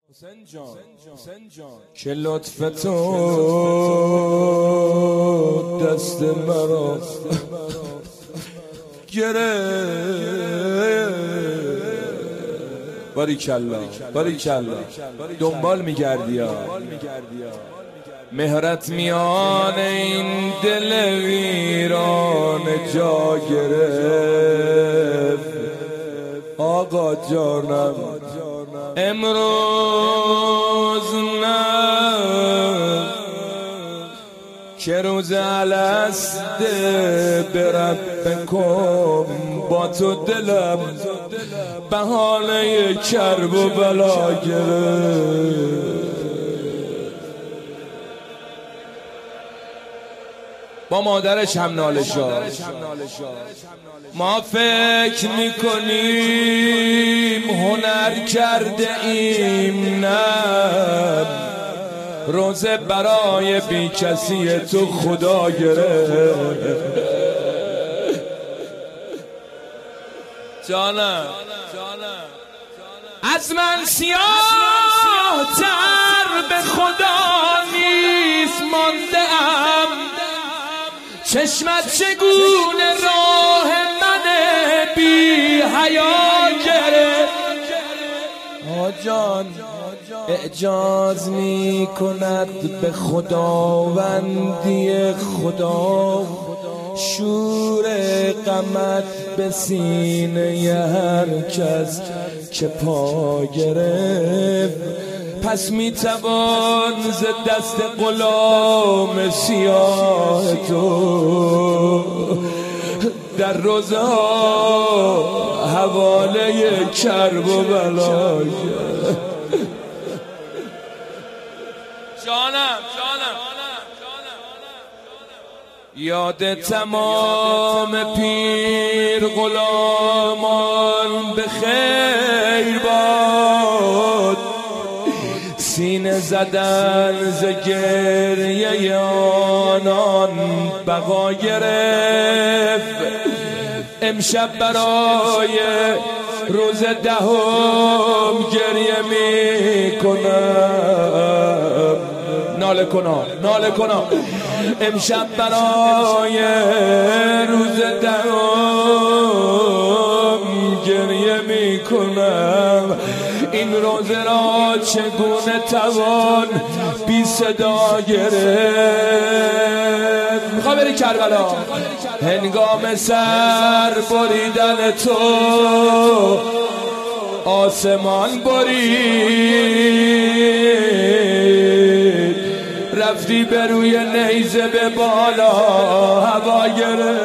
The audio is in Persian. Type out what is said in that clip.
حسین جان که لطف تو دست مرا گرفت. باریکلا دنبال میگردی، مهرت میان این دل ویران جا گرفت. آقا جانم امروز نه که روز الست بربکم، با تو دلم بهانه کرب و بلا گرفت. با مادرش هم ناله شد. ما فکر میکنیم هنر کرده ایم، نه روزه برای بی کسی تو خدا گرفت. جانم از من سیاه تر به خدا نیست مانده ام، چشمت چگونه راه من بی حیا گرفت. آجان اعجاز می کند به خداوندی خدا، شور غمت به سینه هر کس که پا گرفت. پس می توان ز دست غلام سیاه تو در روزها حواله کرب و بلا. جانم یاد تمام پیر غلامان به خیر باد، سینه زدن ز گریه آنان بقا گرفت. امشب برای روز دهم گریه می کنم، ناله کنم امشب برای روز دهم گریه می کنم. این روز را چگونه توان بی صدا گرفت. میخوام بری کربلا. هنگام سر بریدن تو آسمان برید، رفتی به روی نیزه به بالا هوا گرفت.